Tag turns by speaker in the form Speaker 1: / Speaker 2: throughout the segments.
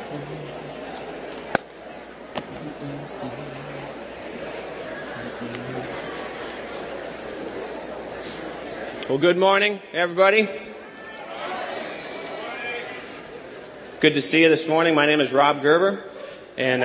Speaker 1: Well, good morning, everybody. Good to see you this morning. My name is Rob Gerber, and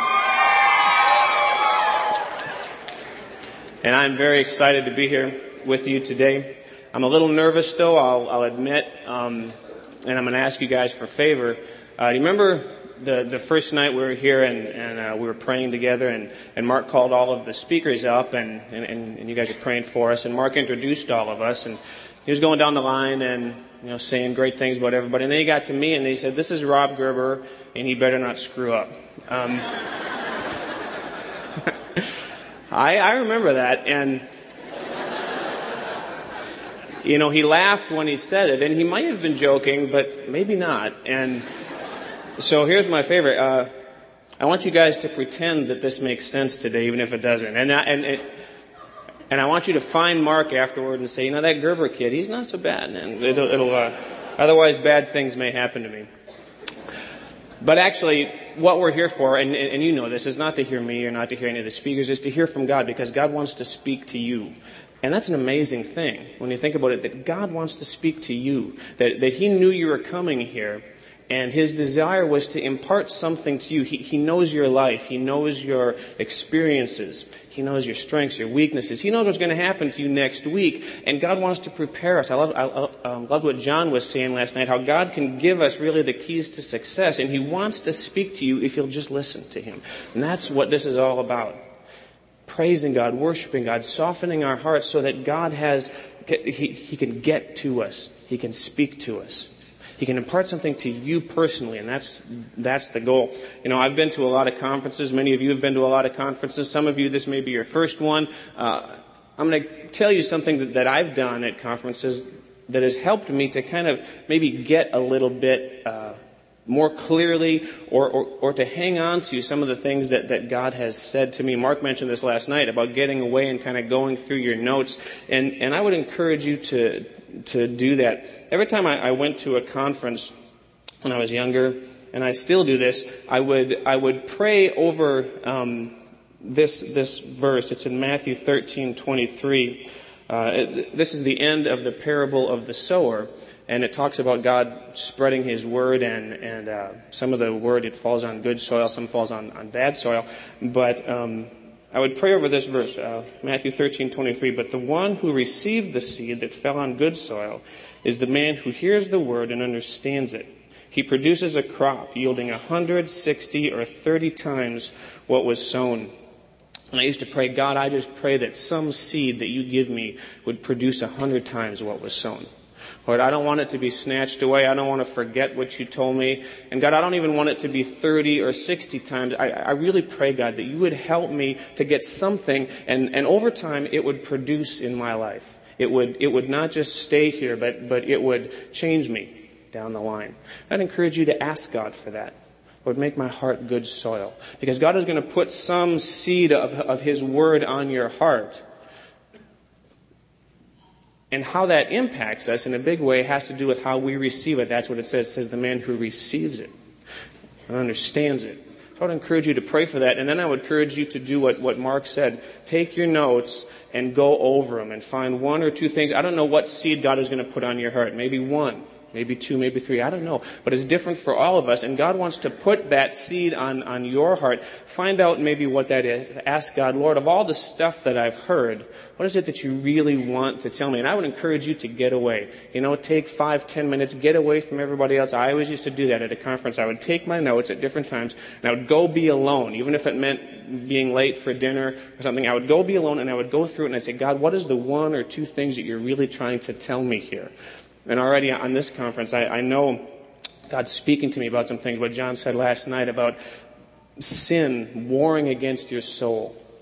Speaker 1: I'm very excited to be here with you today. I'm a little nervous, though, I'll admit, and I'm going to ask you guys for a favor. Do you remember the first night we were here and we were praying together, and Mark called all of the speakers up, and you guys were praying for us, and Mark introduced all of us, and he was going down the line and saying great things about everybody, and then he got to me and he said, "This is Rob Gerber, and he better not screw up." I remember that, and he laughed when he said it, and he might have been joking, but maybe not. And so here's my favorite. I want you guys to pretend that this makes sense today, even if it doesn't. And I want you to find Mark afterward and say, that Gerber kid, he's not so bad. And otherwise bad things may happen to me. But actually, what we're here for, and you know this, is not to hear me or not to hear any of the speakers, is to hear from God, because God wants to speak to you. And that's an amazing thing when you think about it, that God wants to speak to you, that He knew you were coming here, and His desire was to impart something to you. He knows your life. He knows your experiences. He knows your strengths, your weaknesses. He knows what's going to happen to you next week. And God wants to prepare us. I love what John was saying last night, how God can give us really the keys to success. And He wants to speak to you if you'll just listen to Him. And that's what this is all about. Praising God, worshiping God, softening our hearts so that God He can get to us. He can speak to us. He can impart something to you personally, and that's the goal. I've been to a lot of conferences. Many of you have been to a lot of conferences. Some of you, this may be your first one. I'm going to tell you something that I've done at conferences that has helped me to kind of maybe get a little bit more clearly or to hang on to some of the things that God has said to me. Mark mentioned this last night about getting away and kind of going through your notes, and I would encourage you to do that. Every time I went to a conference when I was younger, and I still do this, I would pray over this verse. It's in Matthew 13:23. This is the end of the parable of the sower, and it talks about God spreading His word, and some of the word, it falls on good soil, some falls on bad soil. But I would pray over this verse, Matthew 13:23. But the one who received the seed that fell on good soil is the man who hears the word and understands it. He produces a crop yielding 100, 60, or 30 times what was sown. And I used to pray, God, I just pray that some seed that you give me would produce 100 times what was sown. Lord, I don't want it to be snatched away. I don't want to forget what you told me. And God, I don't even want it to be 30 or 60 times. I really pray, God, that you would help me to get something, and over time it would produce in my life. It would not just stay here, but it would change me down the line. I'd encourage you to ask God for that. Lord, make my heart good soil. Because God is going to put some seed of His word on your heart. And how that impacts us in a big way has to do with how we receive it. That's what it says. It says the man who receives it and understands it. So I would encourage you to pray for that. And then I would encourage you to do what Mark said. Take your notes and go over them and find one or two things. I don't know what seed God is going to put on your heart. Maybe one, maybe two, maybe three. I don't know. But it's different for all of us. And God wants to put that seed on your heart. Find out maybe what that is. Ask God, Lord, of all the stuff that I've heard, what is it that you really want to tell me? And I would encourage you to get away. Take 5-10 minutes, get away from everybody else. I always used to do that at a conference. I would take my notes at different times, and I would go be alone, even if it meant being late for dinner or something. I would go be alone, and I would go through it, and I'd say, God, what is the one or two things that you're really trying to tell me here? And already on this conference, I know God's speaking to me about some things, what John said last night about sin warring against your soul.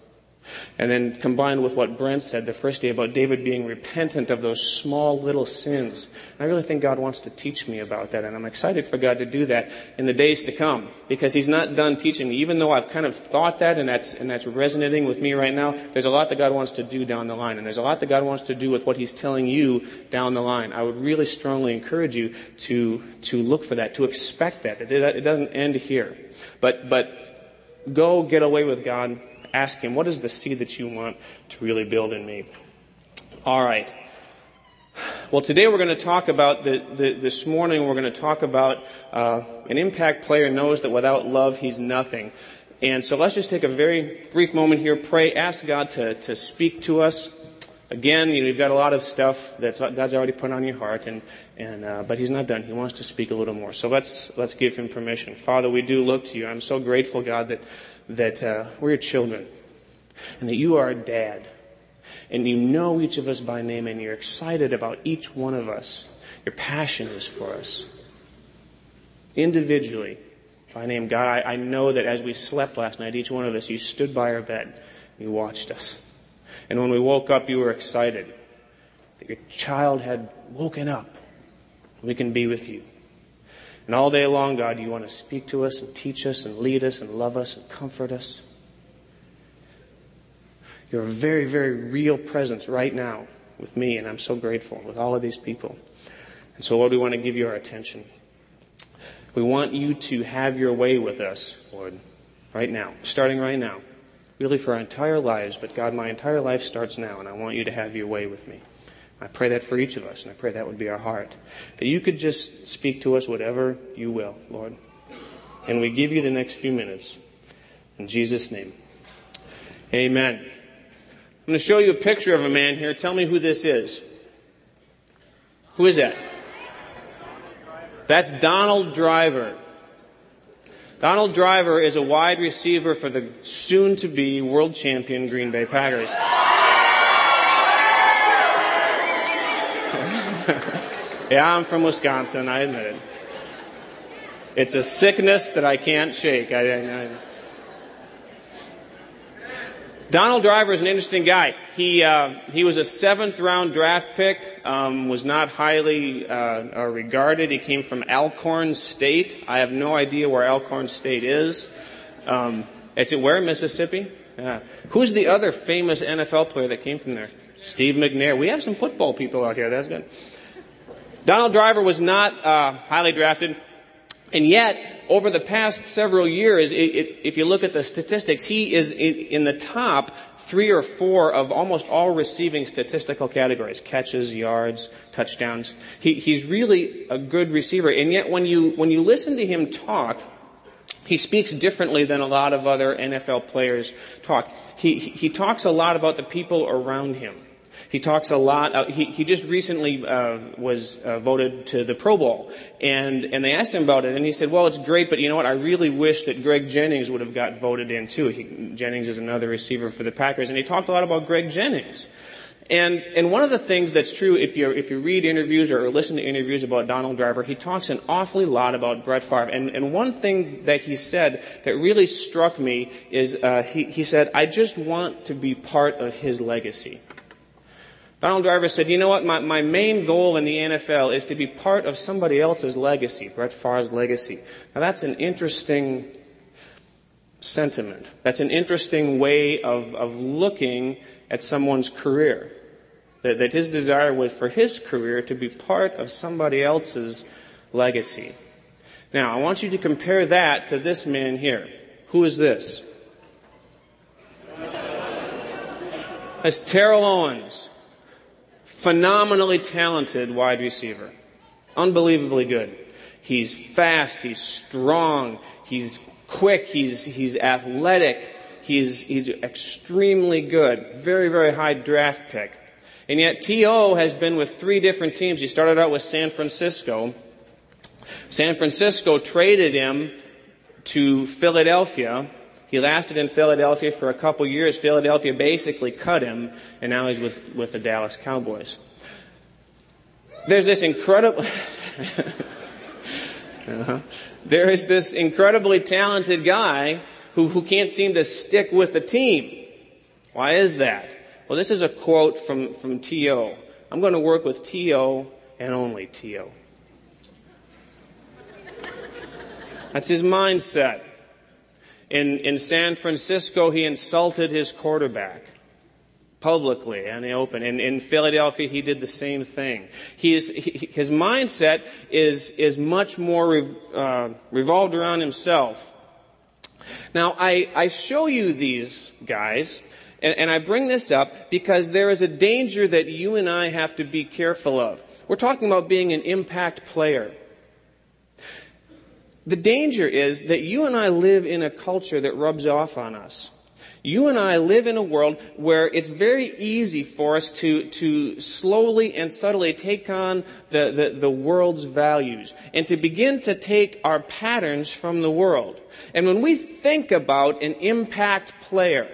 Speaker 1: And then combined with what Brent said the first day about David being repentant of those small little sins. And I really think God wants to teach me about that. And I'm excited for God to do that in the days to come. Because He's not done teaching me. Even though I've kind of thought that and that's resonating with me right now, there's a lot that God wants to do down the line. And there's a lot that God wants to do with what He's telling you down the line. I would really strongly encourage you to look for that, to expect that. It doesn't end here. But go get away with God. Ask Him, what is the seed that you want to really build in me? All right. Well, today we're going to talk about, this morning we're going to talk about an impact player knows that without love he's nothing. And so let's just take a very brief moment here, pray, ask God to speak to us. Again, you've got a lot of stuff that God's already put on your heart, but He's not done. He wants to speak a little more. So let's give Him permission. Father, we do look to You. I'm so grateful, God, that we're Your children, and that You are a dad, and You know each of us by name, and You're excited about each one of us. Your passion is for us, individually, by name. God, I know that as we slept last night, each one of us, You stood by our bed, You watched us. And when we woke up, You were excited that Your child had woken up. We can be with You. And all day long, God, You want to speak to us and teach us and lead us and love us and comfort us. You're a very, very real presence right now with me, and I'm so grateful, with all of these people. And so, Lord, we want to give You our attention. We want You to have Your way with us, Lord, right now, starting right now. Really for our entire lives, but God, my entire life starts now, and I want You to have Your way with me. I pray that for each of us, and I pray that would be our heart. That You could just speak to us whatever You will, Lord. And we give You the next few minutes. In Jesus' name. Amen. I'm going to show you a picture of a man here. Tell me who this is. Who is that? That's Donald Driver. Donald Driver is a wide receiver for the soon-to-be world champion Green Bay Packers. Yeah, I'm from Wisconsin, I admit it. It's a sickness that I can't shake. Donald Driver is an interesting guy. He was a 7th-round draft pick, was not highly regarded. He came from Alcorn State. I have no idea where Alcorn State is. It's where, Mississippi? Who's the other famous NFL player that came from there? Steve McNair. We have some football people out here. That's good. Donald Driver was not highly drafted. And yet, over the past several years, if you look at the statistics, he is in the top 3 or 4 of almost all receiving statistical categories: catches, yards, touchdowns. He's really a good receiver. And yet, when you listen to him talk, he speaks differently than a lot of other NFL players talk. He talks a lot about the people around him. He talks a lot. He just recently was voted to the Pro Bowl, and they asked him about it, and he said, "Well, it's great, but you know what? I really wish that Greg Jennings would have got voted in too." Jennings is another receiver for the Packers, and he talked a lot about Greg Jennings. And one of the things that's true, if you read interviews or listen to interviews about Donald Driver, he talks an awfully lot about Brett Favre. And one thing that he said that really struck me is he said, "I just want to be part of his legacy." Donald Driver said, "You know what? My main goal in the NFL is to be part of somebody else's legacy, Brett Favre's legacy." Now that's an interesting sentiment. That's an interesting way of looking at someone's career. That his desire was for his career to be part of somebody else's legacy. Now, I want you to compare that to this man here. Who is this? That's Terrell Owens. Phenomenally talented wide receiver. Unbelievably good. He's fast, he's strong, he's quick, he's athletic, he's extremely good. Very, very high draft pick. And yet T.O. has been with 3 different teams. He started out with San Francisco. San Francisco traded him to Philadelphia. He lasted in Philadelphia for a couple years. Philadelphia basically cut him, and now he's with the Dallas Cowboys. There's this incredible... There is this incredibly talented guy who can't seem to stick with the team. Why is that? Well, this is a quote from T.O. I'm going to work with T.O. and only T.O. That's his mindset. In San Francisco, he insulted his quarterback publicly and in the open. In Philadelphia, he did the same thing. His mindset is much more revolved around himself. Now, I show you these guys, and I bring this up because there is a danger that you and I have to be careful of. We're talking about being an impact player. The danger is that you and I live in a culture that rubs off on us. You and I live in a world where it's very easy for us to slowly and subtly take on the world's values and to begin to take our patterns from the world. And when we think about an impact player,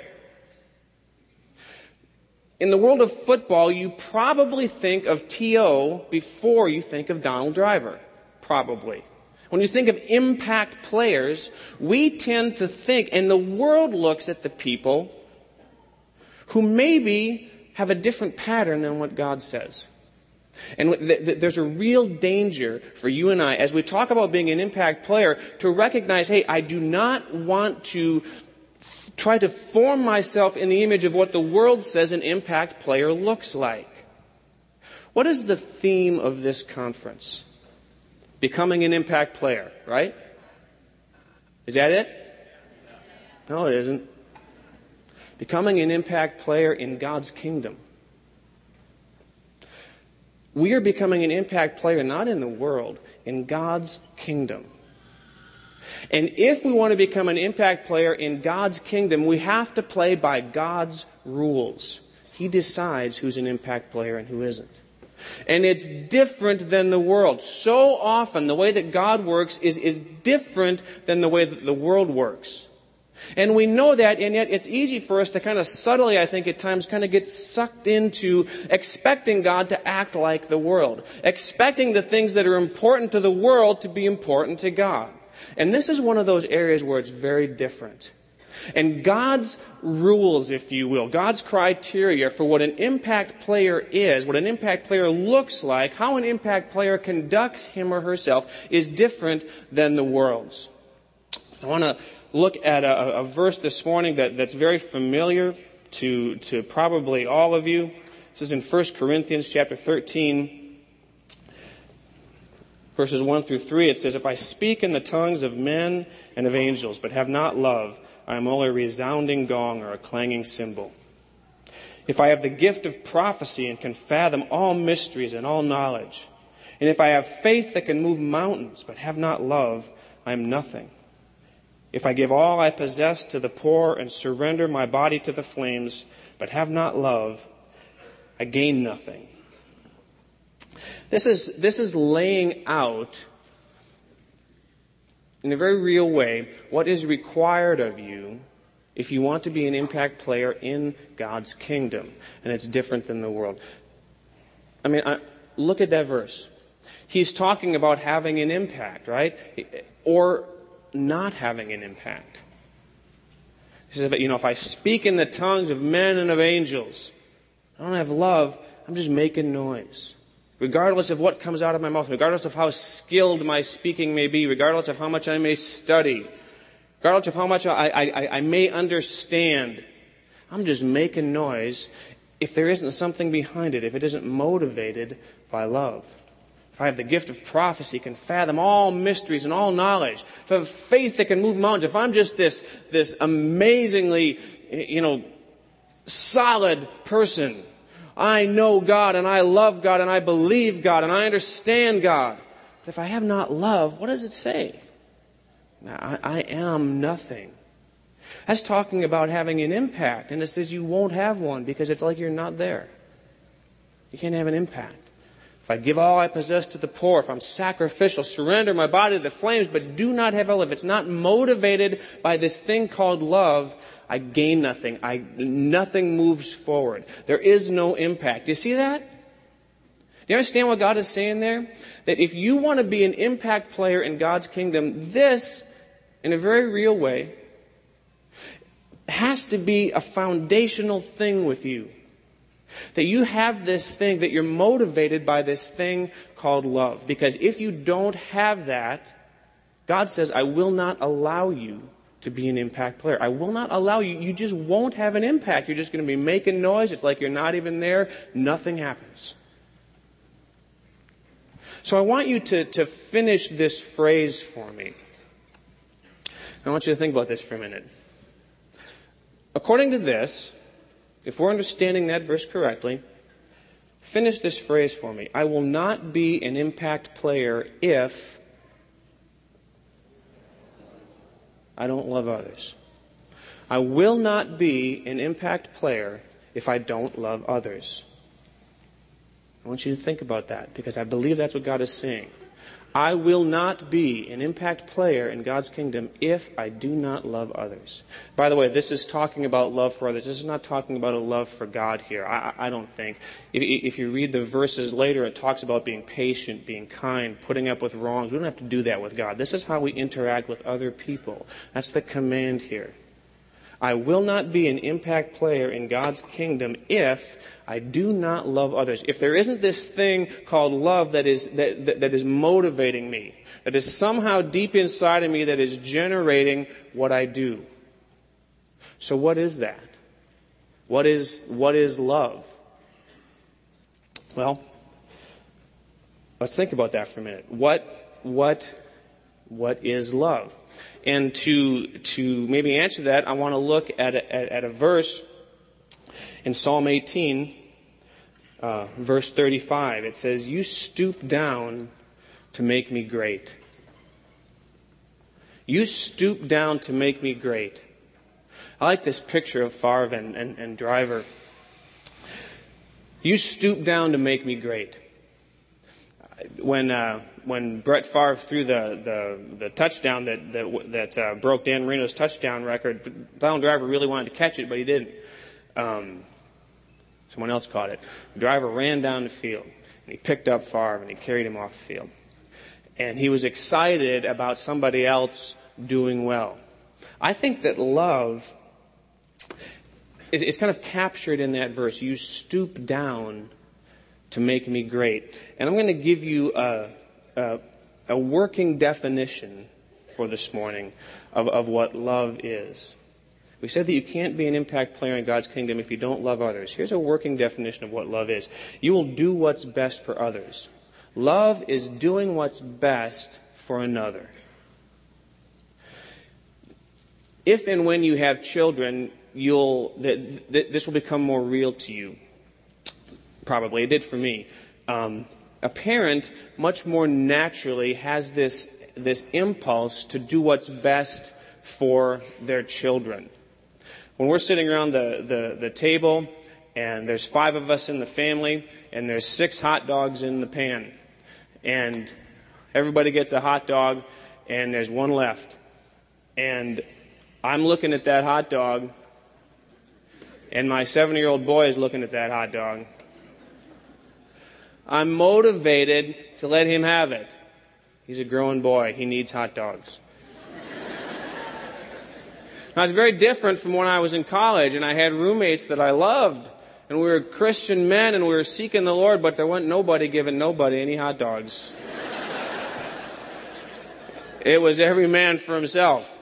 Speaker 1: in the world of football, you probably think of T.O. before you think of Donald Driver. Probably. When you think of impact players, we tend to think, and the world looks at the people who maybe have a different pattern than what God says. And there's a real danger for you and I, as we talk about being an impact player, to recognize, hey, I do not want to try to form myself in the image of what the world says an impact player looks like. What is the theme of this conference? Becoming an impact player, right? Is that it? No, it isn't. Becoming an impact player in God's kingdom. We are becoming an impact player not in the world, in God's kingdom. And if we want to become an impact player in God's kingdom, we have to play by God's rules. He decides who's an impact player and who isn't. And it's different than the world. So often, the way that God works is different than the way that the world works. And we know that, and yet it's easy for us to kind of subtly, I think at times, kind of get sucked into expecting God to act like the world. Expecting the things that are important to the world to be important to God. And this is one of those areas where it's very different. And God's rules, if you will, God's criteria for what an impact player is, what an impact player looks like, how an impact player conducts him or herself is different than the world's. I want to look at a verse this morning that's very familiar to probably all of you. This is in 1 Corinthians chapter 13, verses 1 through 3. It says, "If I speak in the tongues of men and of angels, but have not love, I am only a resounding gong or a clanging cymbal. If I have the gift of prophecy and can fathom all mysteries and all knowledge, and if I have faith that can move mountains but have not love, I am nothing. If I give all I possess to the poor and surrender my body to the flames but have not love, I gain nothing." This is laying out in a very real way what is required of you if you want to be an impact player in God's kingdom. And it's different than the world. I mean, look at that verse. He's talking about having an impact, right? Or not having an impact. He says, if I speak in the tongues of men and of angels, I don't have love, I'm just making noise. Regardless of what comes out of my mouth, regardless of how skilled my speaking may be, regardless of how much I may study, regardless of how much I may understand, I'm just making noise if there isn't something behind it, if it isn't motivated by love. If I have the gift of prophecy, can fathom all mysteries and all knowledge, if I have faith that can move mountains, if I'm just this amazingly, solid person, I know God and I love God and I believe God and I understand God. But if I have not love, what does it say? I am nothing. That's talking about having an impact. And it says you won't have one because it's like you're not there. You can't have an impact. If I give all I possess to the poor, if I'm sacrificial, surrender my body to the flames, but do not have love, if it's not motivated by this thing called love, I gain nothing. Nothing moves forward. There is no impact. Do you see that? Do you understand what God is saying there? That if you want to be an impact player in God's kingdom, this, in a very real way, has to be a foundational thing with you. That you have this thing, that you're motivated by this thing called love. Because if you don't have that, God says, I will not allow you to be an impact player. I will not allow you. You just won't have an impact. You're just going to be making noise. It's like you're not even there. Nothing happens. So I want you to finish this phrase for me. I want you to think about this for a minute. According to this, if we're understanding that verse correctly, finish this phrase for me. I will not be an impact player if I don't love others. I will not be an impact player if I don't love others. I want you to think about that, because I believe that's what God is saying. I will not be an impact player in God's kingdom if I do not love others. By the way, this is talking about love for others. This is not talking about a love for God here, I don't think. If you read the verses later, it talks about being patient, being kind, putting up with wrongs. We don't have to do that with God. This is how we interact with other people. That's the command here. I will not be an impact player in God's kingdom if I do not love others. If there isn't this thing called love that is motivating me, that is somehow deep inside of me that is generating what I do. So what is that? What is love? Well, let's think about that for a minute. What is love? And to maybe answer that, I want to look at a verse in Psalm 18, verse 35. It says, "You stoop down to make me great." You stoop down to make me great. I like this picture of Favre and Driver. You stoop down to make me great. When Brett Favre threw the touchdown that broke Dan Marino's touchdown record, Donald Driver really wanted to catch it, but he didn't. Someone else caught it. The driver ran down the field, and he picked up Favre, and he carried him off the field. And he was excited about somebody else doing well. I think that love is kind of captured in that verse. You stoop down to make me great. And I'm going to give you a working definition for this morning of what love is. We said that you can't be an impact player in God's kingdom if you don't love others. Here's a working definition of what love is. You will do what's best for others. Love is doing what's best for another. If and when you have children, this will become more real to you. Probably. It did for me. A parent much more naturally has this impulse to do what's best for their children. When we're sitting around the table and there's 5 of us in the family and there's 6 hot dogs in the pan and everybody gets a hot dog and there's one left, and I'm looking at that hot dog and my 7-year-old boy is looking at that hot dog, I'm motivated to let him have it. He's a growing boy. He needs hot dogs. Now, it's very different from when I was in college and I had roommates that I loved. And we were Christian men and we were seeking the Lord, but there wasn't nobody giving nobody any hot dogs. It was every man for himself.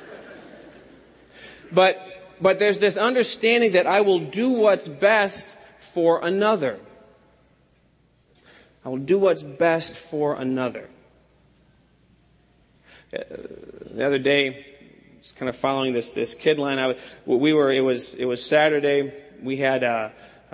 Speaker 1: But there's this understanding that I will do what's best for another. I will do what's best for another. The other day, just kind of following this kid line, it was Saturday. We had a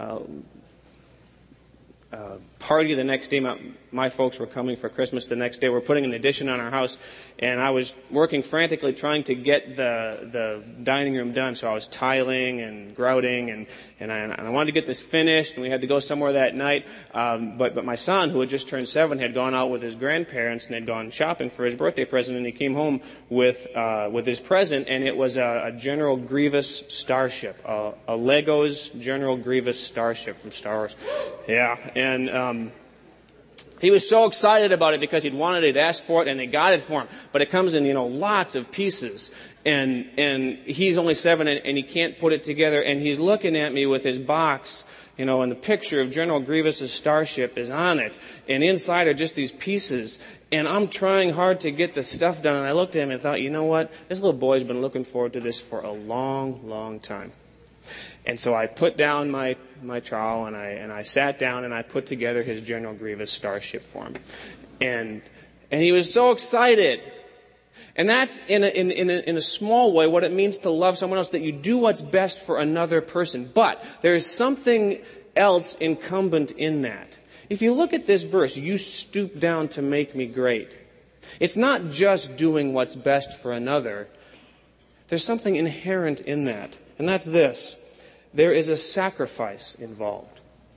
Speaker 1: party the next day. My folks were coming for Christmas the next day. We're putting an addition on our house, and I was working frantically trying to get the dining room done. So I was tiling and grouting, and I wanted to get this finished, and we had to go somewhere that night. But my son, who had just turned 7, had gone out with his grandparents and had gone shopping for his birthday present, and he came home with his present, and it was a General Grievous starship, a Legos General Grievous starship from Star Wars. Yeah, He was so excited about it because he'd wanted it, asked for it, and they got it for him. But it comes in, lots of pieces. And he's only 7 and he can't put it together. And he's looking at me with his box, and the picture of General Grievous's starship is on it. And inside are just these pieces. And I'm trying hard to get the stuff done. And I looked at him and thought, you know what? This little boy's been looking forward to this for a long, long time. And so I put down my trowel and I sat down and I put together his General Grievous starship for him. And he was so excited. And that's in a small way what it means to love someone else, that you do what's best for another person. But there is something else incumbent in that. If you look at this verse, you stoop down to make me great. It's not just doing what's best for another. There's something inherent in that. And that's this. There is a sacrifice involved.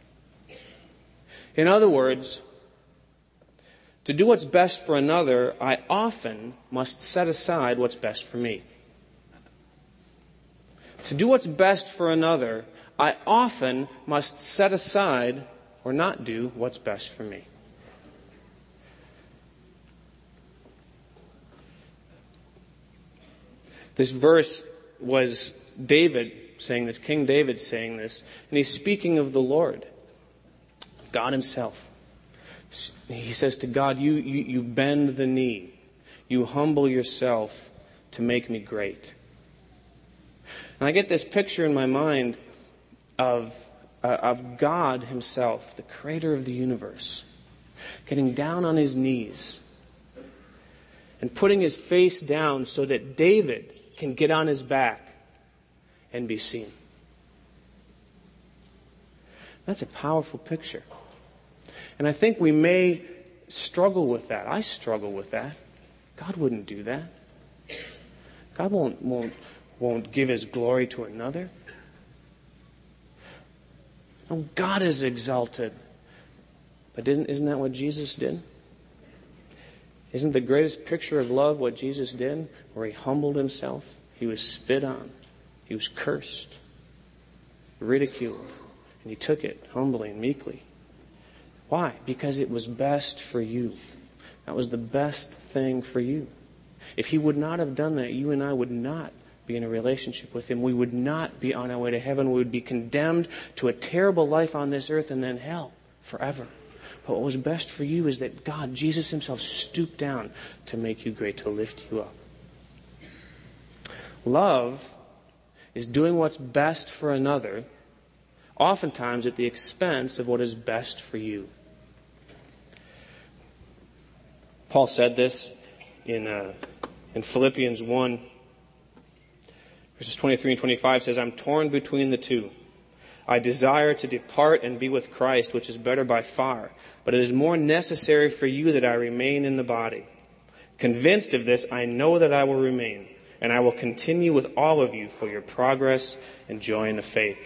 Speaker 1: In other words, to do what's best for another, I often must set aside what's best for me. To do what's best for another, I often must set aside or not do what's best for me. This verse was David saying this, King David saying this, and he's speaking of the Lord, God himself. He says to God, you bend the knee, you humble yourself to make me great. And I get this picture in my mind of God himself, the creator of the universe, getting down on his knees and putting his face down so that David can get on his back and be seen. That's a powerful picture. And I think we may struggle with that. I struggle with that. God wouldn't do that. God won't give his glory to another. No, God is exalted. But isn't that what Jesus did? Isn't the greatest picture of love what Jesus did? Where he humbled himself. He was spit on. He was cursed, ridiculed, and he took it humbly and meekly. Why? Because it was best for you. That was the best thing for you. If he would not have done that, you and I would not be in a relationship with him. We would not be on our way to heaven. We would be condemned to a terrible life on this earth and then hell forever. But what was best for you is that God, Jesus himself, stooped down to make you great, to lift you up. Love is doing what's best for another, oftentimes at the expense of what is best for you. Paul said this in Philippians 1, verses 23 and 25, says, I'm torn between the two. I desire to depart and be with Christ, which is better by far, but it is more necessary for you that I remain in the body. Convinced of this, I know that I will remain, and I will continue with all of you for your progress and joy in the faith.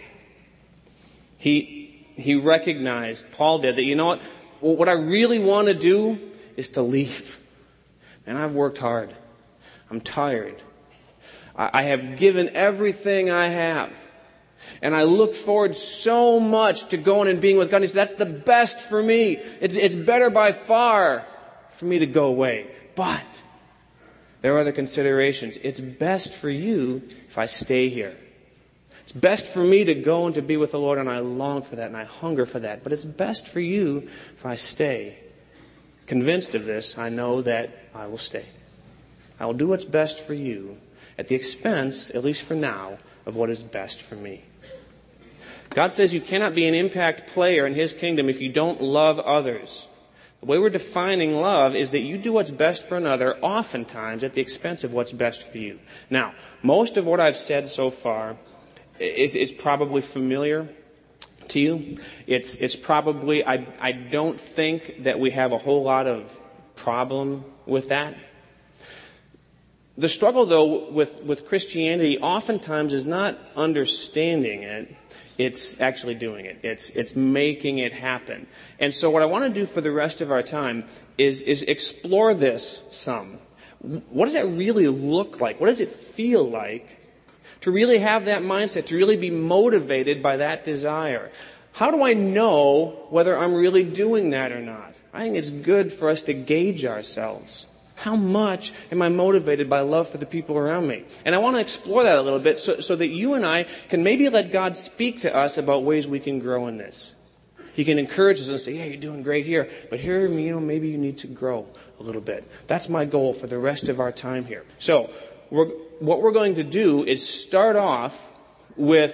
Speaker 1: He recognized, Paul did, that what I really want to do is to leave. And I've worked hard. I'm tired. I have given everything I have. And I look forward so much to going and being with God. And he said, that's the best for me. It's better by far for me to go away. But there are other considerations. It's best for you if I stay here. It's best for me to go and to be with the Lord, and I long for that, and I hunger for that. But it's best for you if I stay. Convinced of this, I know that I will stay. I will do what's best for you at the expense, at least for now, of what is best for me. God says you cannot be an impact player in his kingdom if you don't love others. The way we're defining love is that you do what's best for another, oftentimes at the expense of what's best for you. Now, most of what I've said so far is probably familiar to you. It's probably, I don't think that we have a whole lot of problem with that. The struggle, though, with Christianity oftentimes is not understanding it. It's actually doing it. It's making it happen. And so what I want to do for the rest of our time is explore this some. What does that really look like? What does it feel like to really have that mindset, to really be motivated by that desire? How do I know whether I'm really doing that or not? I think it's good for us to gauge ourselves. How much am I motivated by love for the people around me? And I want to explore that a little bit so that you and I can maybe let God speak to us about ways we can grow in this. He can encourage us and say, yeah, you're doing great here, but here, maybe you need to grow a little bit. That's my goal for the rest of our time here. So what we're going to do is start off with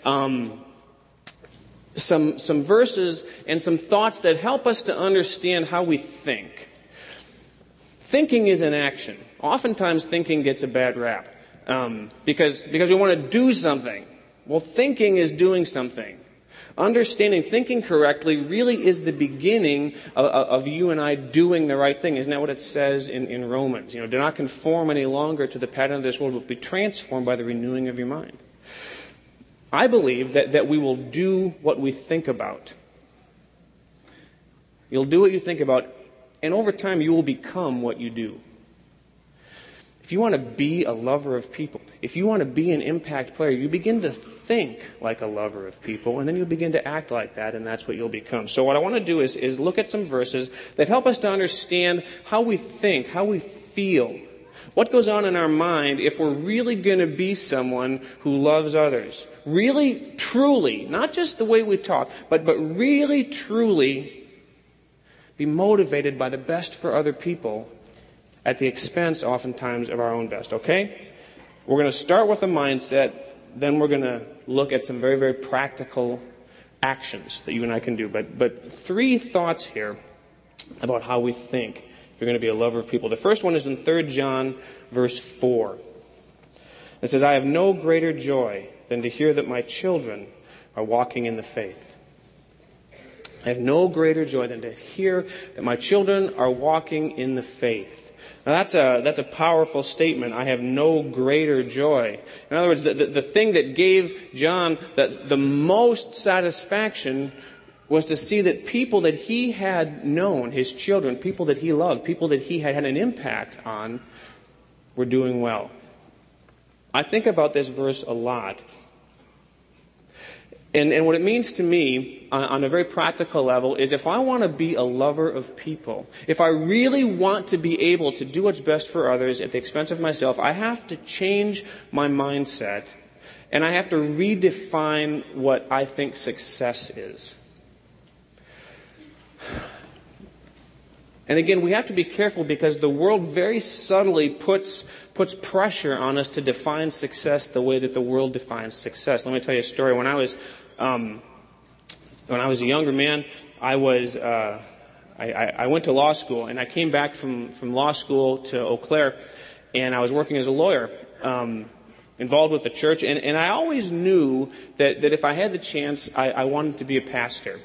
Speaker 1: some verses and some thoughts that help us to understand how we think. Thinking is an action. Oftentimes thinking gets a bad rap because we want to do something. Well, thinking is doing something. Understanding, thinking correctly really is the beginning of you and I doing the right thing. Isn't that what it says in Romans? Do not conform any longer to the pattern of this world, but be transformed by the renewing of your mind. I believe that we will do what we think about. You'll do what you think about, and over time you will become what you do. If you want to be a lover of people, if you want to be an impact player, you begin to think like a lover of people, and then you'll begin to act like that, and that's what you'll become. So what I want to do is look at some verses that help us to understand how we think, how we feel, what goes on in our mind if we're really going to be someone who loves others. Really, truly, not just the way we talk, but really, truly be motivated by the best for other people at the expense, oftentimes, of our own best, okay? We're going to start with a mindset, then we're going to look at some very, very practical actions that you and I can do. But 3 thoughts here about how we think if you're going to be a lover of people. The first one is in 3 John, verse 4. It says, I have no greater joy than to hear that my children are walking in the faith. I have no greater joy than to hear that my children are walking in the faith. Now that's a powerful statement. I have no greater joy. In other words, the thing that gave John the most satisfaction was to see that people that he had known, his children, people that he loved, people that he had an impact on, were doing well. I think about this verse a lot. And what it means to me, on a very practical level, is if I want to be a lover of people, if I really want to be able to do what's best for others at the expense of myself, I have to change my mindset, and I have to redefine what I think success is. And again, we have to be careful because the world very subtly puts pressure on us to define success the way that the world defines success. Let me tell you a story. When I was a younger man, I went to law school, and I came back from law school to Eau Claire, and I was working as a lawyer, involved with the church, and I always knew that if I had the chance, I wanted to be a pastor.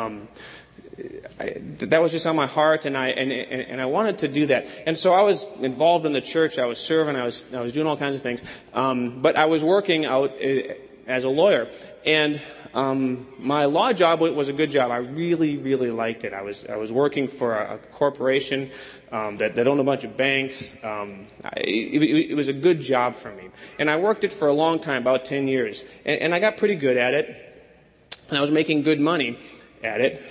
Speaker 1: That was just on my heart, and I wanted to do that. And so I was involved in the church. I was serving. I was doing all kinds of things. But I was working out as a lawyer, and my law job was a good job. I really, really liked it. I was working for a corporation that owned a bunch of banks. It was a good job for me, and I worked it for a long time, about 10 years, and I got pretty good at it, and I was making good money at it.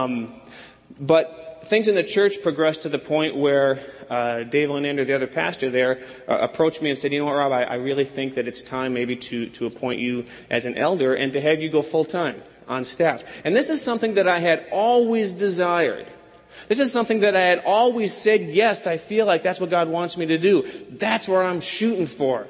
Speaker 1: But things in the church progressed to the point where Dave Lenander, the other pastor there, approached me and said, you know what, Rob, I really think that it's time maybe to appoint you as an elder and to have you go full-time on staff. And this is something that I had always desired. This is something that I had always said, yes, I feel like that's what God wants me to do. That's where I'm shooting for.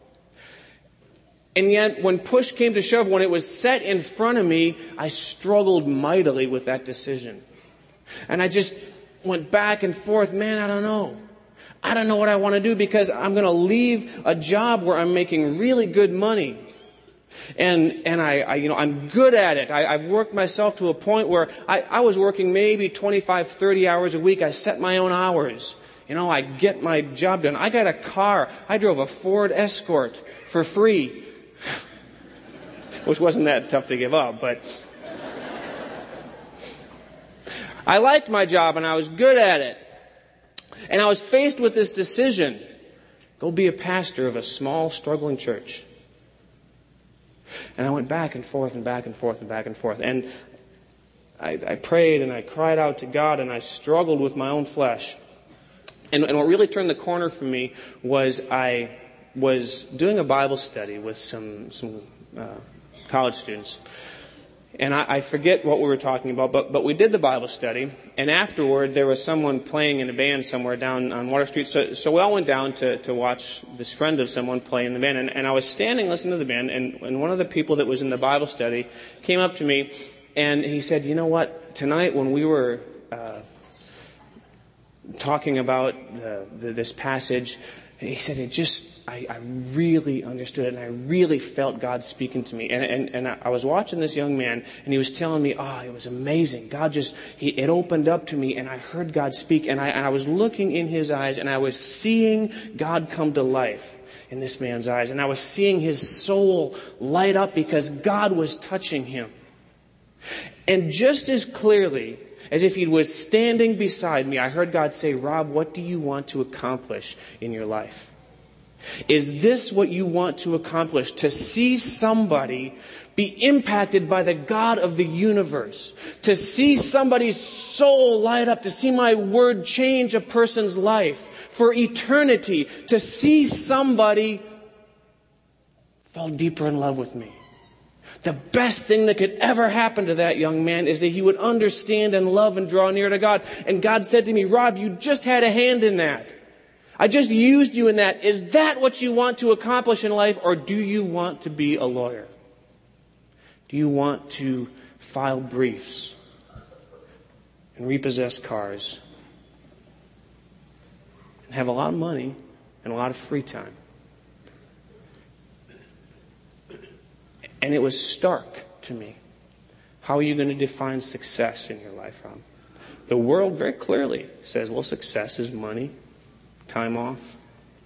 Speaker 1: And yet, when push came to shove, when it was set in front of me, I struggled mightily with that decision. And I just went back and forth. Man, I don't know. I don't know what I want to do because I'm going to leave a job where I'm making really good money. And I'm good at it. I've worked myself to a point where I was working maybe 25, 30 hours a week. I set my own hours. I get my job done. I got a car. I drove a Ford Escort for free. Which wasn't that tough to give up, but I liked my job and I was good at it. And I was faced with this decision. Go be a pastor of a small, struggling church. And I went back and forth and back and forth and back and forth. And I prayed and I cried out to God and I struggled with my own flesh. And what really turned the corner for me was I was doing a Bible study with some college students. And I forget what we were talking about, but we did the Bible study. And afterward, there was someone playing in a band somewhere down on Water Street. So we all went down to watch this friend of someone play in the band. And I was standing listening to the band, and one of the people that was in the Bible study came up to me, and he said, "You know what? Tonight when we were talking about this passage," he said, I really understood it, and I really felt God speaking to me. And I was watching this young man, and he was telling me, it was amazing. God it opened up to me, and I heard God speak, and I was looking in his eyes, and I was seeing God come to life in this man's eyes. And I was seeing his soul light up because God was touching him. And just as clearly as if he was standing beside me, I heard God say, "Rob, what do you want to accomplish in your life? Is this what you want to accomplish? To see somebody be impacted by the God of the universe? To see somebody's soul light up? To see my word change a person's life for eternity? To see somebody fall deeper in love with me?" The best thing that could ever happen to that young man is that he would understand and love and draw near to God. And God said to me, "Rob, you just had a hand in that. I just used you in that. Is that what you want to accomplish in life, or do you want to be a lawyer? Do you want to file briefs and repossess cars and have a lot of money and a lot of free time?" And it was stark to me. How are you going to define success in your life, Rob? The world very clearly says, well, success is money, time off.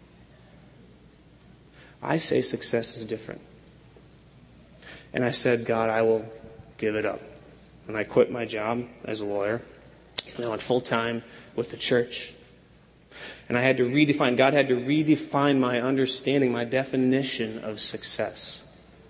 Speaker 1: I say success is different. And I said, "God, I will give it up." And I quit my job as a lawyer. And I went full time with the church. And God had to redefine my understanding, my definition of success.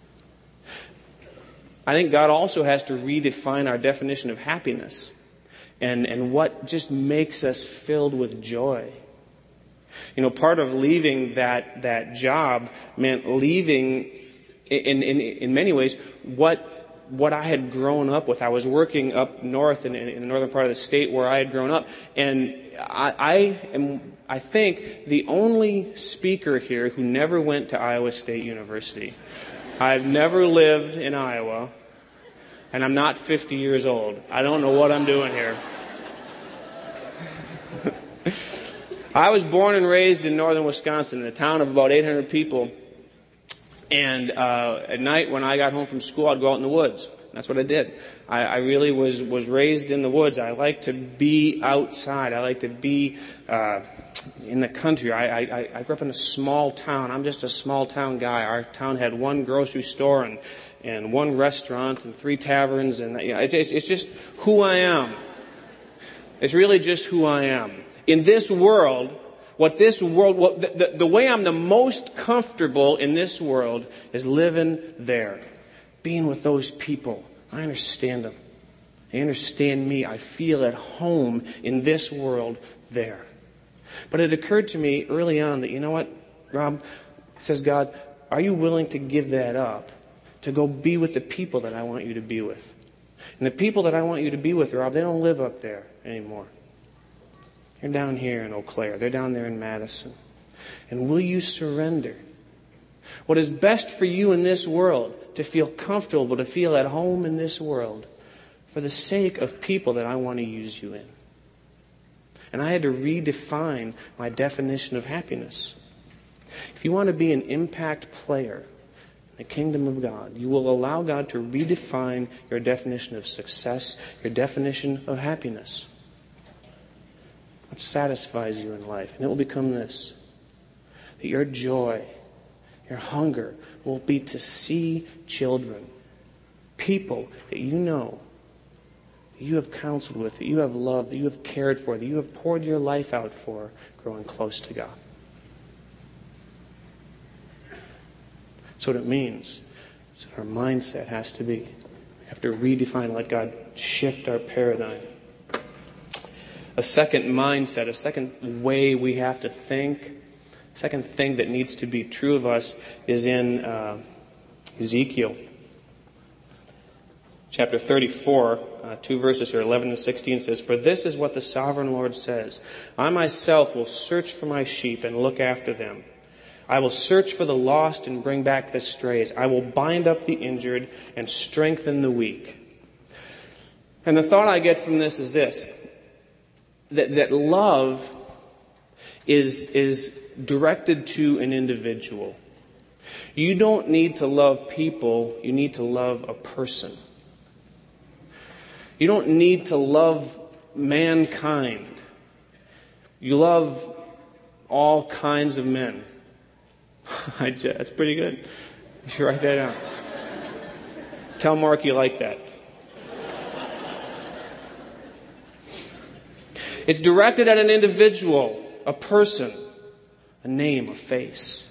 Speaker 1: I think God also has to redefine our definition of happiness and what just makes us filled with joy. You know, part of leaving that job meant leaving, in many ways, what I had grown up with. I was working up north in the northern part of the state where I had grown up, and I am, I think, the only speaker here who never went to Iowa State University. I've never lived in Iowa, and I'm not 50 years old. I don't know what I'm doing here. I was born and raised in northern Wisconsin, in a town of about 800 people. And at night when I got home from school, I'd go out in the woods. That's what I did. I really was raised in the woods. I like to be outside. I like to be in the country. I grew up in a small town. I'm just a small town guy. Our town had one grocery store and one restaurant and 3 taverns. And it's just who I am. It's really just who I am. In this world, the way I'm the most comfortable in this world is living there. Being with those people. I understand them. They understand me. I feel at home in this world there. But it occurred to me early on that, you know what, Rob, says God, are you willing to give that up to go be with the people that I want you to be with? And the people that I want you to be with, Rob, they don't live up there anymore. They're down here in Eau Claire. They're down there in Madison. And will you surrender what is best for you in this world, to feel comfortable, to feel at home in this world, for the sake of people that I want to use you in? And I had to redefine my definition of happiness. If you want to be an impact player in the kingdom of God, you will allow God to redefine your definition of success, your definition of happiness. What satisfies you in life? And it will become this: that your joy, your hunger will be to see children, people that you know, that you have counseled with, that you have loved, that you have cared for, that you have poured your life out for, growing close to God. That's what it means. That's what our mindset has to be. have to redefine, let God shift our paradigm. A second mindset, a second way we have to think, second thing that needs to be true of us is in Ezekiel. Chapter 34, 2 verses here, 11 and 16 says, "For this is what the sovereign Lord says, I myself will search for my sheep and look after them. I will search for the lost and bring back the strays. I will bind up the injured and strengthen the weak." And the thought I get from this is this, that love is directed to an individual. You don't need to love people, you need to love a person. You don't need to love mankind. You love all kinds of men. That's pretty good. You should write that down. Tell Mark you like that. It's directed at an individual, a person, a name, a face.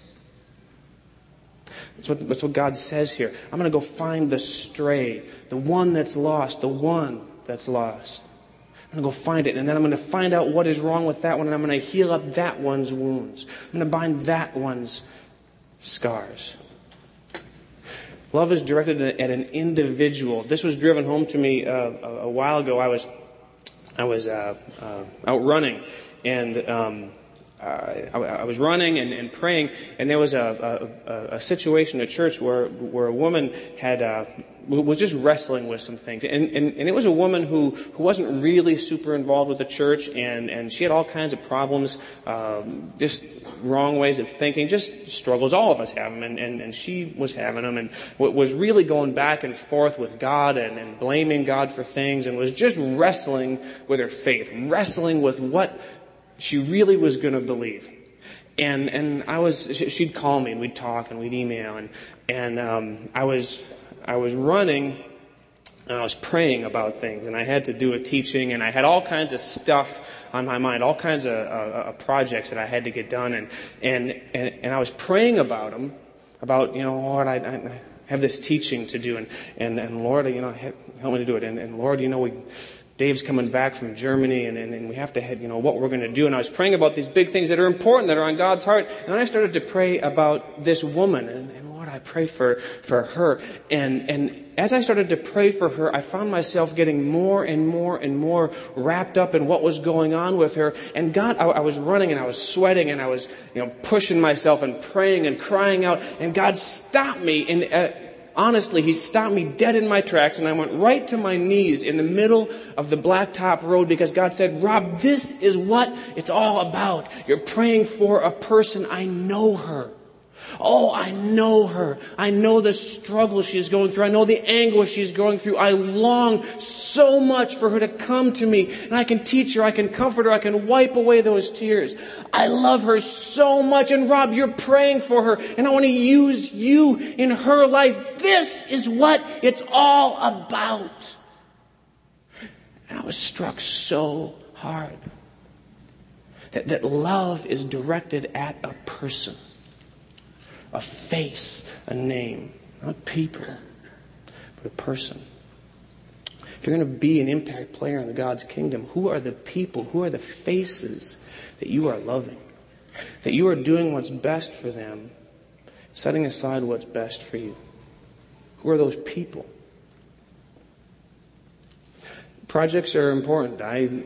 Speaker 1: That's what God says here. I'm going to go find the stray, the one that's lost, the one that's lost. I'm going to go find it, and then I'm going to find out what is wrong with that one, and I'm going to heal up that one's wounds. I'm going to bind that one's scars. Love is directed at an individual. This was driven home to me a while ago. I was out running, and I was running and praying, and there was a situation at church where a woman was just wrestling with some things, and it was a woman who wasn't really super involved with the church, and she had all kinds of problems, just wrong ways of thinking, just struggles. All of us have them, and she was having them, and was really going back and forth with God and blaming God for things, and was just wrestling with her faith, wrestling with what she really was going to believe. And she'd call me and we'd talk and we'd email, and I was running and I was praying about things, and I had to do a teaching, and I had all kinds of stuff on my mind, all kinds of projects that I had to get done, and I was praying about them, about, Lord, I have this teaching to do, and Lord, help me to do it, and Lord, Dave's coming back from Germany, and we have to head, what we're going to do. And I was praying about these big things that are important, that are on God's heart. And then I started to pray about this woman. And Lord, I pray for her. And as I started to pray for her, I found myself getting more and more and more wrapped up in what was going on with her. And God, I was running and I was sweating and I was, pushing myself and praying and crying out. And God stopped me. And honestly, He stopped me dead in my tracks, and I went right to my knees in the middle of the blacktop road, because God said, "Rob, this is what it's all about. You're praying for a person. I know her. Oh, I know her. I know the struggle she's going through. I know the anguish she's going through. I long so much for her to come to me, and I can teach her, I can comfort her, I can wipe away those tears. I love her so much, and Rob, you're praying for her, and I want to use you in her life. This is what it's all about." And I was struck so hard that love is directed at a person. A face, a name, not people, but a person. If you're going to be an impact player in God's kingdom, who are the people, who are the faces that you are loving? That you are doing what's best for them, setting aside what's best for you? Who are those people? Projects are important.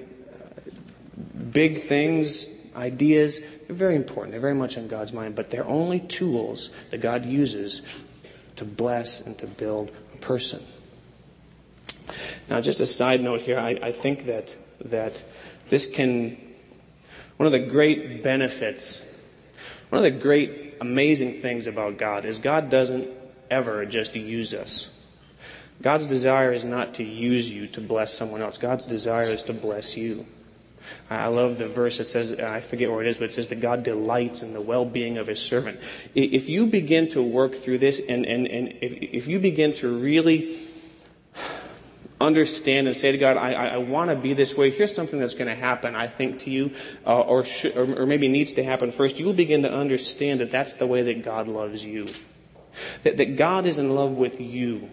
Speaker 1: Big things, ideas, they're very important. They're very much on God's mind, but they're only tools that God uses to bless and to build a person. Now, just a side note here, I think that this can, one of the great benefits, one of the great amazing things about God is God doesn't ever just use us. God's desire is not to use you to bless someone else. God's desire is to bless you. I love the verse that says, I forget where it is, but it says that God delights in the well-being of His servant. If you begin to work through this, and if you begin to really understand and say to God, I want to be this way, here's something that's going to happen, I think, to you, or maybe needs to happen first, you will begin to understand that that's the way that God loves you. That God is in love with you.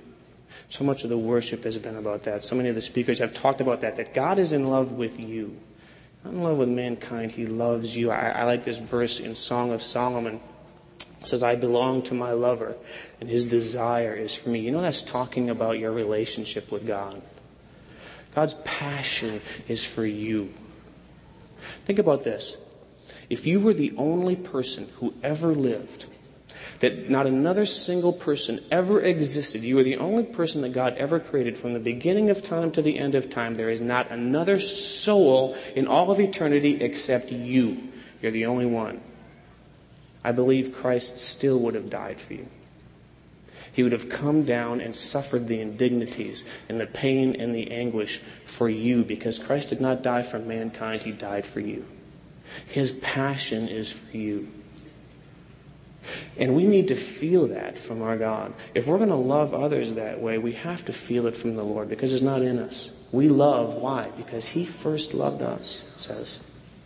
Speaker 1: So much of the worship has been about that. So many of the speakers have talked about that God is in love with you. Not in love with mankind. He loves you. I like this verse in Song of Solomon. It says, I belong to my lover, and his desire is for me. You know, that's talking about your relationship with God. God's passion is for you. Think about this. If you were the only person who ever lived, that not another single person ever existed, you were the only person that God ever created from the beginning of time to the end of time, there is not another soul in all of eternity except you. You're the only one. I believe Christ still would have died for you. He would have come down and suffered the indignities and the pain and the anguish for you, because Christ did not die for mankind, He died for you. His passion is for you. And we need to feel that from our God. If we're going to love others that way, we have to feel it from the Lord, because it's not in us. We love, why? Because He first loved us, it says.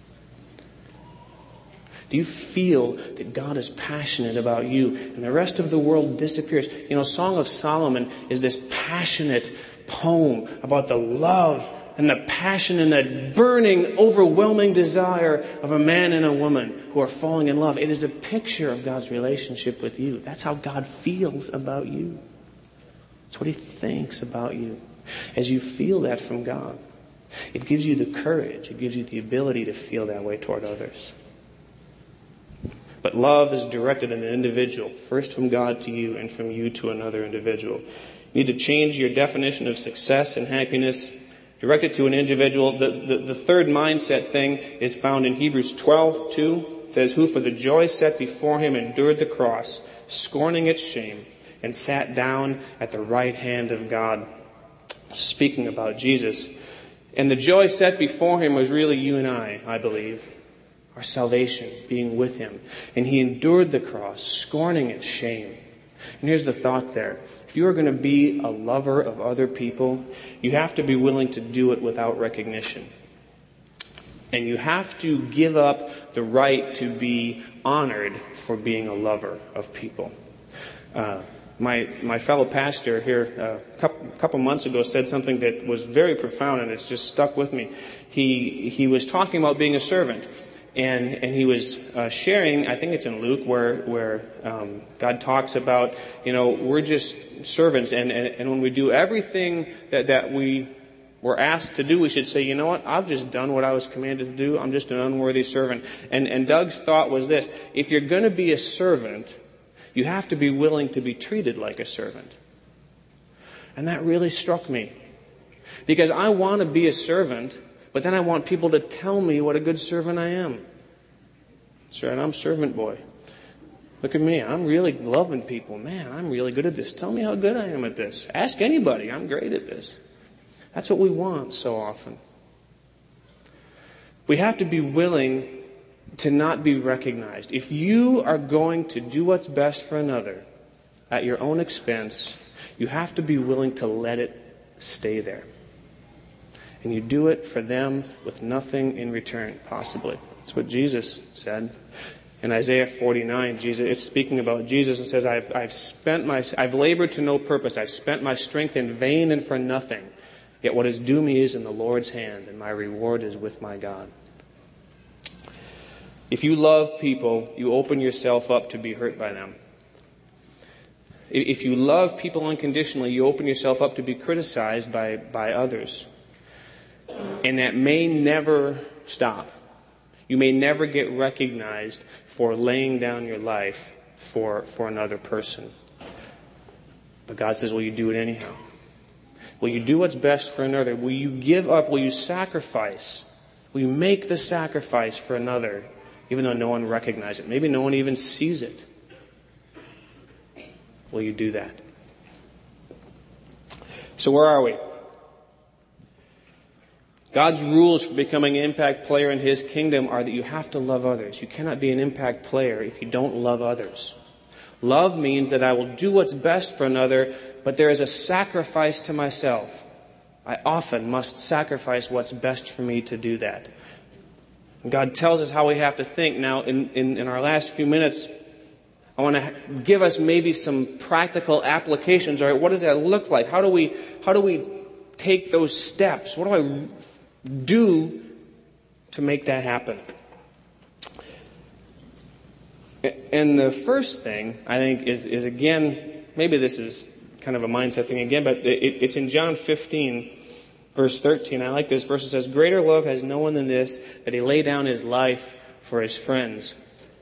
Speaker 1: Do you feel that God is passionate about you and the rest of the world disappears? You know, Song of Solomon is this passionate poem about the love and the passion and the burning, overwhelming desire of a man and a woman who are falling in love. It is a picture of God's relationship with you. That's how God feels about you. That's what He thinks about you. As you feel that from God, it gives you the courage, it gives you the ability to feel that way toward others. But love is directed at an individual, first from God to you and from you to another individual. You need to change your definition of success and happiness, direct it to an individual. The third mindset thing is found in Hebrews 12:2. It says, who for the joy set before him endured the cross, scorning its shame, and sat down at the right hand of God. Speaking about Jesus. And the joy set before him was really you and I believe. Our salvation, being with Him. And He endured the cross, scorning its shame. And here's the thought there. If you are going to be a lover of other people, you have to be willing to do it without recognition. And you have to give up the right to be honored for being a lover of people. My fellow pastor here a couple months ago said something that was very profound, and it's just stuck with me. He was talking about being a servant. And he was sharing, I think it's in Luke, where God talks about, we're just servants. And when we do everything that we were asked to do, we should say, you know what, I've just done what I was commanded to do. I'm just an unworthy servant. And Doug's thought was this: if you're going to be a servant, you have to be willing to be treated like a servant. And that really struck me. Because I want to be a servant, but then I want people to tell me what a good servant I am. Sir, and I'm servant boy. Look at me. I'm really loving people. Man, I'm really good at this. Tell me how good I am at this. Ask anybody. I'm great at this. That's what we want so often. We have to be willing to not be recognized. If you are going to do what's best for another at your own expense, you have to be willing to let it stay there. And you do it for them with nothing in return, possibly. That's what Jesus said. In Isaiah 49, Jesus is speaking about Jesus and says, I've labored to no purpose. I've spent my strength in vain and for nothing. Yet what is due me is in the Lord's hand, and my reward is with my God. If you love people, you open yourself up to be hurt by them. If you love people unconditionally, you open yourself up to be criticized by others. And that may never stop. You may never get recognized for laying down your life for another person. But God says, will you do it anyhow? Will you do what's best for another? Will you give up? Will you sacrifice? Will you make the sacrifice for another, even though no one recognizes it? Maybe no one even sees it. Will you do that? So where are we? God's rules for becoming an impact player in His kingdom are that you have to love others. You cannot be an impact player if you don't love others. Love means that I will do what's best for another, but there is a sacrifice to myself. I often must sacrifice what's best for me to do that. God tells us how we have to think. Now, in our last few minutes, I want to give us maybe some practical applications. All right, what does that look like? How do we take those steps? What do I do to make that happen? And the first thing, I think, is again, maybe this is kind of a mindset thing again, but it's in John 15, verse 13. I like this verse. It says, "Greater love has no one than this, that he lay down his life for his friends."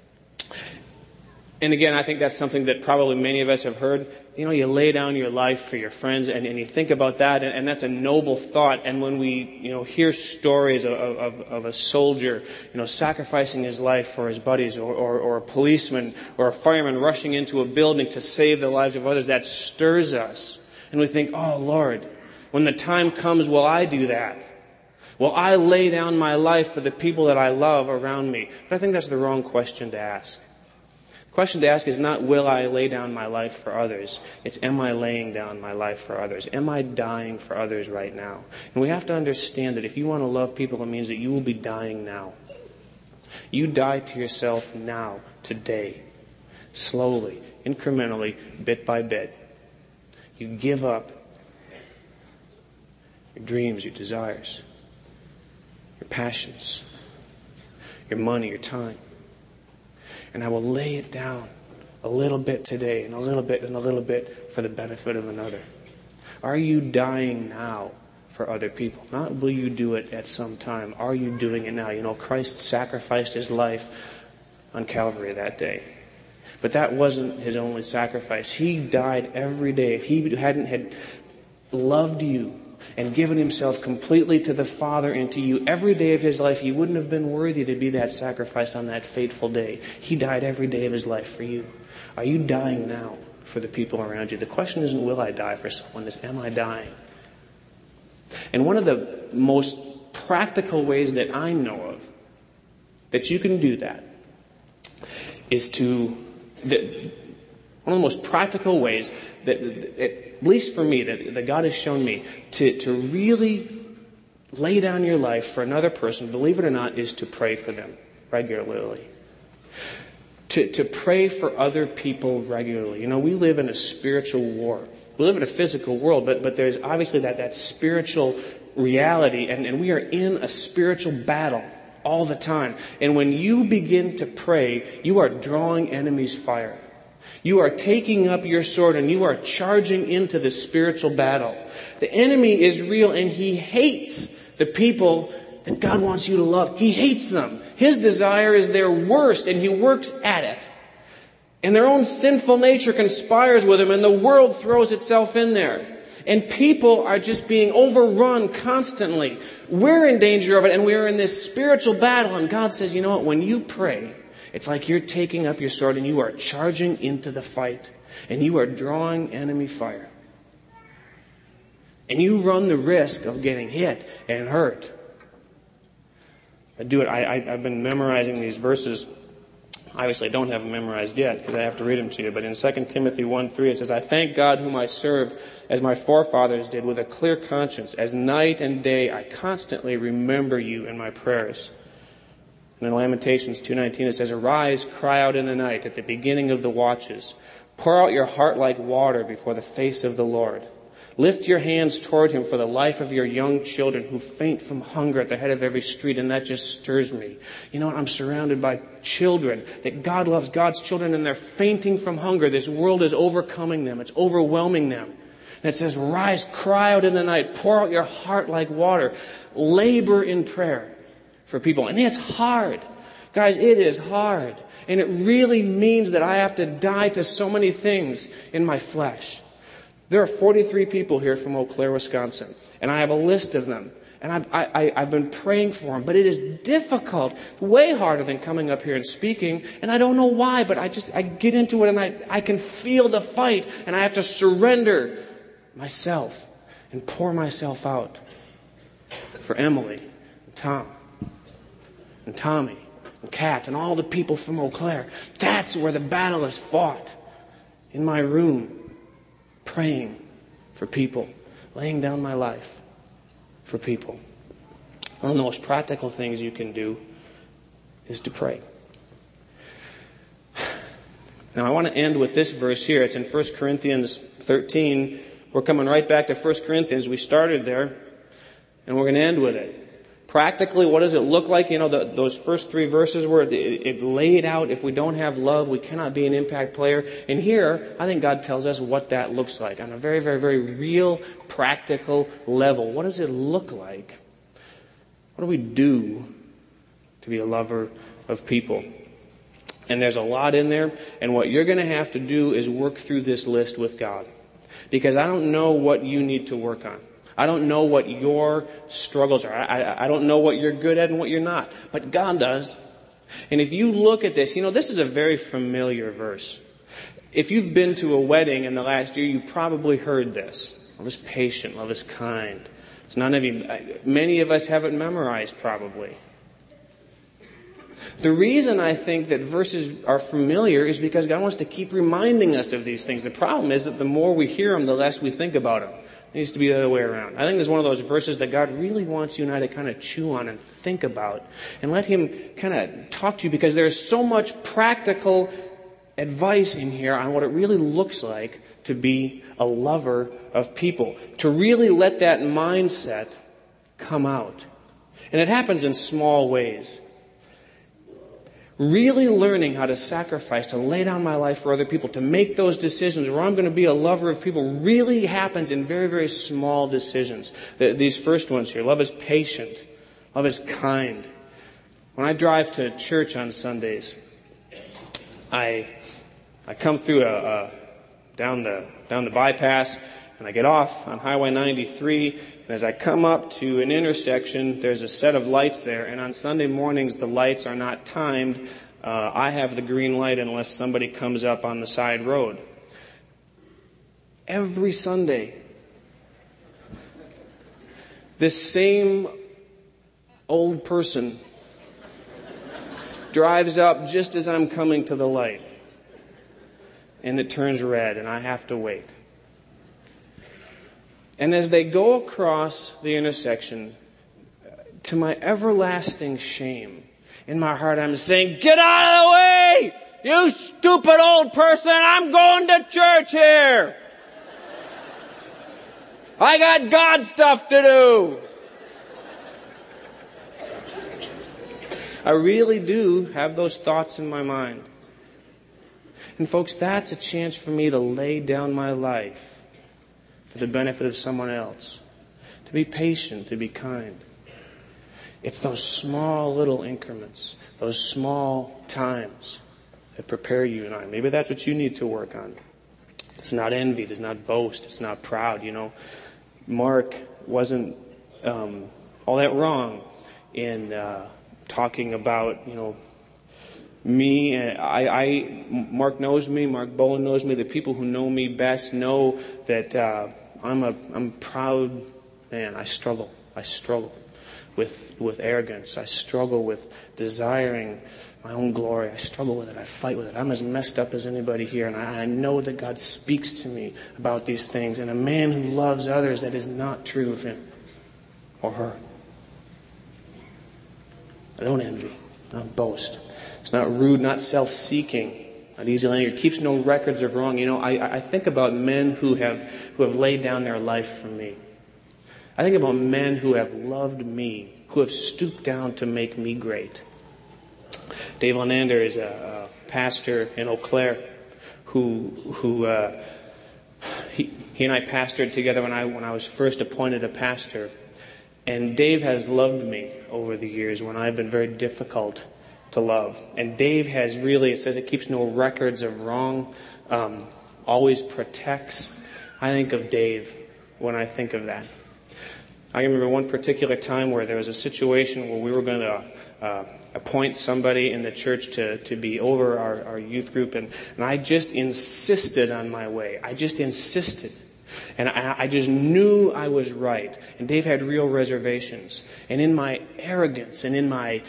Speaker 1: And again, I think that's something that probably many of us have heard. You know, you lay down your life for your friends, and you think about that, and that's a noble thought. And when we, hear stories of a soldier, sacrificing his life for his buddies, or a policeman or a fireman rushing into a building to save the lives of others, that stirs us. And we think, oh, Lord, when the time comes, will I do that? Will I lay down my life for the people that I love around me? But I think that's the wrong question to ask. The question to ask is not, will I lay down my life for others? It's, am I laying down my life for others? Am I dying for others right now? And we have to understand that if you want to love people, it means that you will be dying now. You die to yourself now, today, slowly, incrementally, bit by bit. You give up your dreams, your desires, your passions, your money, your time. And I will lay it down a little bit today, and a little bit, and a little bit for the benefit of another. Are you dying now for other people? Not will you do it at some time. Are you doing it now? Christ sacrificed his life on Calvary that day. But that wasn't his only sacrifice. He died every day. If he hadn't had loved you and given himself completely to the Father and to you every day of his life, he wouldn't have been worthy to be that sacrifice on that fateful day. He died every day of his life for you. Are you dying now for the people around you? The question isn't, will I die for someone? It's, am I dying? And one of the most practical ways that I know of that you can do that is one of the most practical ways that, at least for me, that God has shown me to really lay down your life for another person, believe it or not, is to pray for them regularly. To pray for other people regularly. We live in a spiritual war. We live in a physical world, but there's obviously that spiritual reality, and we are in a spiritual battle all the time. And when you begin to pray, you are drawing enemies' fire. You are taking up your sword and you are charging into the spiritual battle. The enemy is real, and he hates the people that God wants you to love. He hates them. His desire is their worst, and he works at it. And their own sinful nature conspires with him, and the world throws itself in there. And people are just being overrun constantly. We're in danger of it, and we're in this spiritual battle. And God says, you know what, when you pray, it's like you're taking up your sword and you are charging into the fight. And you are drawing enemy fire. And you run the risk of getting hit and hurt. I've been memorizing these verses. Obviously, I don't have them memorized yet because I have to read them to you. But in 2 Timothy 1:3, it says, "I thank God whom I serve as my forefathers did with a clear conscience. As night and day I constantly remember you in my prayers." And in Lamentations 2:19 it says, "Arise, cry out in the night at the beginning of the watches. Pour out your heart like water before the face of the Lord. Lift your hands toward him for the life of your young children who faint from hunger at the head of every street." And that just stirs me. You know what? I'm surrounded by children, that God loves God's children, and they're fainting from hunger. This world is overcoming them. It's overwhelming them. And it says, rise, cry out in the night, pour out your heart like water. Labor in prayer for people. And it's hard. Guys, it is hard. And it really means that I have to die to so many things in my flesh. There are 43 people here from Eau Claire, Wisconsin. And I have a list of them. And I've been praying for them. But it is difficult. Way harder than coming up here and speaking. And I don't know why, but I get into it and I can feel the fight. And I have to surrender myself and pour myself out for Emily and Tom and Tommy and Kat and all the people from Eau Claire. That's where the battle is fought. In my room, praying for people, laying down my life for people. One of the most practical things you can do is to pray. Now, I want to end with this verse here. It's in 1 Corinthians 13. We're coming right back to 1 Corinthians. We started there, and we're going to end with it. Practically, what does it look like? Those first 3 verses where it laid out, if we don't have love, we cannot be an impact player. And here, I think God tells us what that looks like on a very, very, very real, practical level. What does it look like? What do we do to be a lover of people? And there's a lot in there. And what you're going to have to do is work through this list with God. Because I don't know what you need to work on. I don't know what your struggles are. I don't know what you're good at and what you're not. But God does. And if you look at this, this is a very familiar verse. If you've been to a wedding in the last year, you've probably heard this. Love is patient. Love is kind. It's none of you. Many of us have it memorized probably. The reason I think that verses are familiar is because God wants to keep reminding us of these things. The problem is that the more we hear them, the less we think about them. It needs to be the other way around. I think there's one of those verses that God really wants you and I to kind of chew on and think about and let Him kind of talk to you, because there's so much practical advice in here on what it really looks like to be a lover of people, to really let that mindset come out. And it happens in small ways. Really learning how to sacrifice, to lay down my life for other people, to make those decisions where I'm going to be a lover of people really happens in very, very small decisions. These first ones here. Love is patient. Love is kind. When I drive to church on Sundays, I come through down the bypass, and I get off on Highway 93, and as I come up to an intersection, there's a set of lights there, and on Sunday mornings, the lights are not timed. I have the green light unless somebody comes up on the side road. Every Sunday, this same old person drives up just as I'm coming to the light, and it turns red, and I have to wait. And as they go across the intersection, to my everlasting shame, in my heart I'm saying, "Get out of the way! You stupid old person! I'm going to church here! I got God stuff to do!" I really do have those thoughts in my mind. And folks, that's a chance for me to lay down my life for the benefit of someone else. To be patient, to be kind. It's those small little increments, those small times that prepare you and I. Maybe that's what you need to work on. It's not envy, it's not boast, it's not proud. Mark wasn't all that wrong in talking about, me. Mark knows me. Mark Bowen knows me. The people who know me best know that I'm a proud man. I struggle with arrogance. I struggle with desiring my own glory. I struggle with it. I fight with it. I'm as messed up as anybody here, and I know that God speaks to me about these things. And a man who loves others, that is not true of him or her. I don't envy, not boast. It's not rude, not self-seeking, not easily angry. It keeps no records of wrong. I think about men who have laid down their life for me. I think about men who have loved me, who have stooped down to make me great. Dave Lenander is a pastor in Eau Claire who he and I pastored together when I was first appointed a pastor. And Dave has loved me over the years when I've been very difficult to love. And Dave has really, it says it keeps no records of wrong, always protects. I think of Dave when I think of that. I remember one particular time where there was a situation where we were going to appoint somebody in the church to be over our youth group, and I just insisted on my way. I just insisted. And I just knew I was right. And Dave had real reservations. And in my arrogance and in my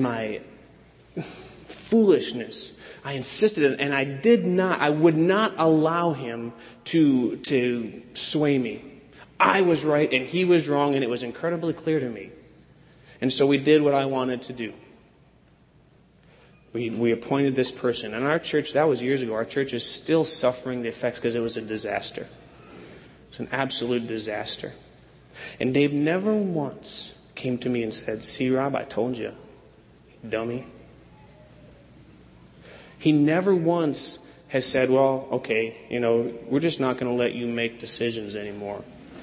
Speaker 1: foolishness, I insisted, and I would not allow him to sway me. I was right and he was wrong, and it was incredibly clear to me. And so we did what I wanted to do. We appointed this person. And our church, that was years ago, our church is still suffering the effects because it was a disaster. It's an absolute disaster. And Dave never once came to me and said, "See, Rob, I told you, dummy." He never once has said, "Well, okay, we're just not going to let you make decisions anymore."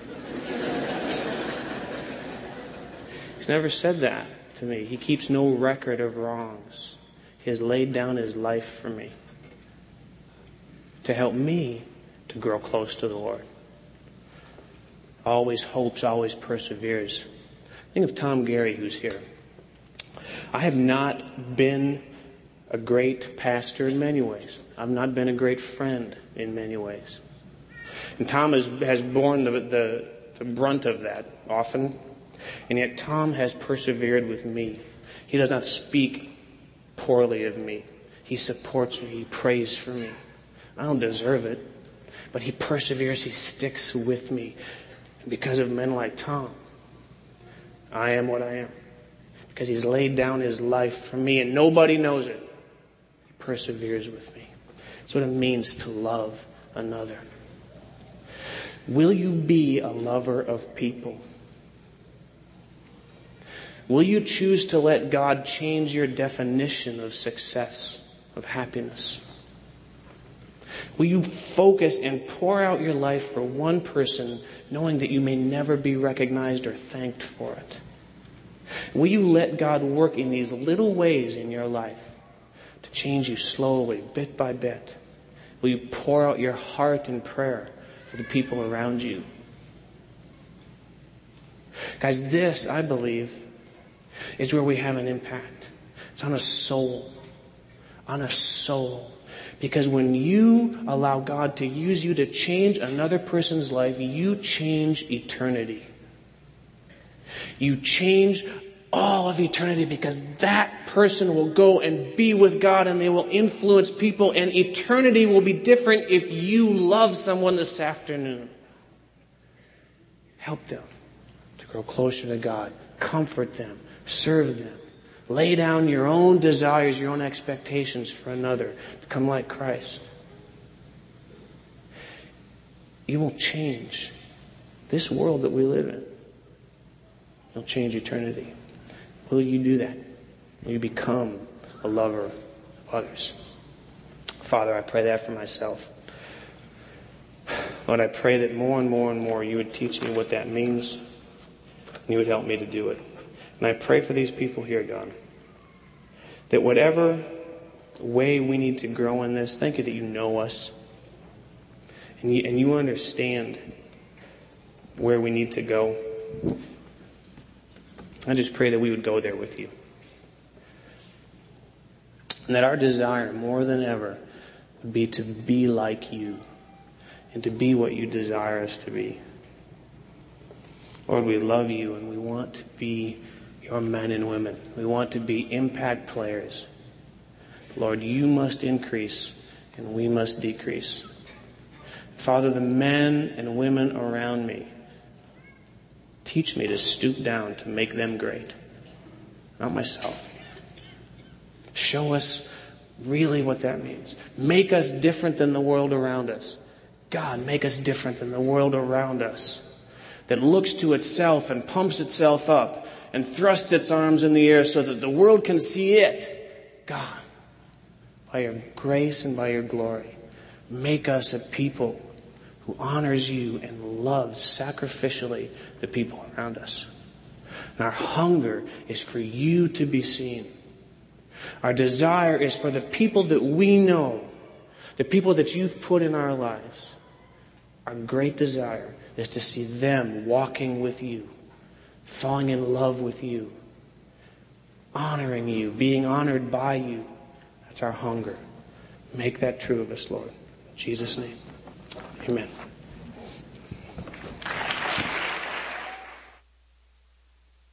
Speaker 1: He's never said that to me. He keeps no record of wrongs. He has laid down his life for me to help me to grow close to the Lord. Always hopes, always perseveres. Think of Tom Gary, who's here. I have not been a great pastor in many ways. I've not been a great friend in many ways. And Tom has borne the brunt of that often. And yet Tom has persevered with me. He does not speak poorly of me. He supports me. He prays for me. I don't deserve it. But he perseveres. He sticks with me. And because of men like Tom, I am what I am. Because he's laid down his life for me and nobody knows it. He perseveres with me. That's what it means to love another. Will you be a lover of people? Will you choose to let God change your definition of success, of happiness? Will you focus and pour out your life for one person, knowing that you may never be recognized or thanked for it? Will you let God work in these little ways in your life to change you slowly, bit by bit? Will you pour out your heart in prayer for the people around you? Guys, this, I believe, is where we have an impact. It's on a soul. On a soul. Because when you allow God to use you to change another person's life, you change eternity. You change all of eternity because that person will go and be with God and they will influence people, and eternity will be different if you love someone this afternoon. Help them to grow closer to God. Comfort them. Serve them. Lay down your own desires, your own expectations for another. Become like Christ. You will change this world that we live in. You'll change eternity. Will you do that? Will you become a lover of others? Father, I pray that for myself. Lord, I pray that more and more and more you would teach me what that means, and you would help me to do it. And I pray for these people here, God, that whatever way we need to grow in this, thank you that you know us. And you understand where we need to go. I just pray that we would go there with you. And that our desire more than ever would be to be like you and to be what you desire us to be. Lord, we love you and we want to be your men and women. We want to be impact players. Lord, you must increase and we must decrease. Father, the men and women around me, teach me to stoop down to make them great, not myself. Show us really what that means. Make us different than the world around us. God, make us different than the world around us that looks to itself and pumps itself up and thrusts its arms in the air so that the world can see it. God, by your grace and by your glory, make us a people who honors you and loves sacrificially the people around us. And our hunger is for you to be seen. Our desire is for the people that we know, the people that you've put in our lives. Our great desire is to see them walking with you, falling in love with you, honoring you, being honored by you. That's our hunger. Make that true of us, Lord. In Jesus' name, amen.